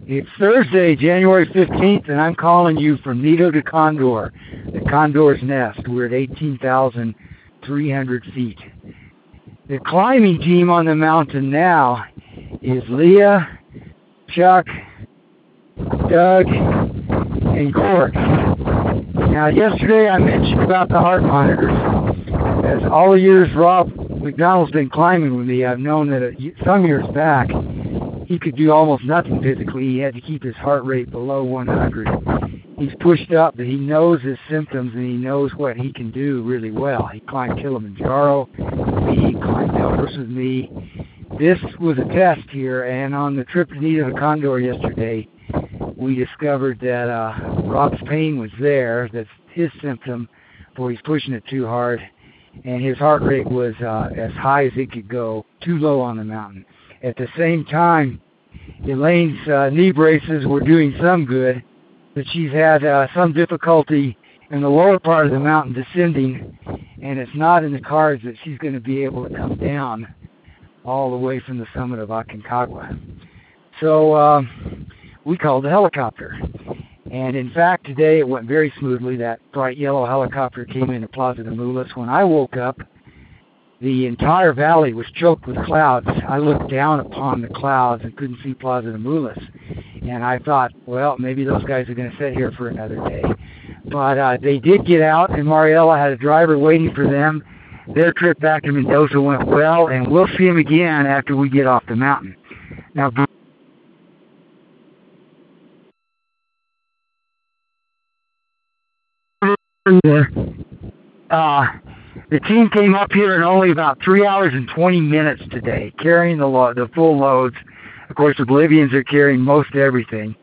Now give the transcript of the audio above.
It's Thursday, January 15th, and I'm calling you from Nido de Condor, the Condor's Nest. We're at 18,300 feet. The climbing team on the mountain now is Leah, Chuck, Doug, and Court. Now, yesterday I mentioned about the heart monitors. As all the years Rob McDonald's been climbing with me, I've known that some years back, he could do almost nothing physically. He had to keep his heart rate below 100. He's pushed up, but he knows his symptoms and he knows what he can do really well. He climbed Kilimanjaro, he climbed Elbrus with me. This was a test here, and on the trip to Nido de Condor yesterday, we discovered that Rob's pain was there. That's his symptom, for he's pushing it too hard, and his heart rate was as high as it could go, too low on the mountain. At the same time, Elaine's knee braces were doing some good, but she's had some difficulty in the lower part of the mountain descending, and it's not in the cards that she's going to be able to come down all the way from the summit of Aconcagua. So we called the helicopter. And in fact, today it went very smoothly. That bright yellow helicopter came into Plaza de Mulas. When I woke up, the entire valley was choked with clouds. I looked down upon the clouds and couldn't see Plaza de Mulas. And I thought, well, maybe those guys are going to sit here for another day. But they did get out, and Mariela had a driver waiting for them. Their trip back to Mendoza went well, and we'll see them again after we get off the mountain. Now, the team came up here in only about 3 hours and 20 minutes today, carrying the full loads. Of course, the Bolivians are carrying most everything.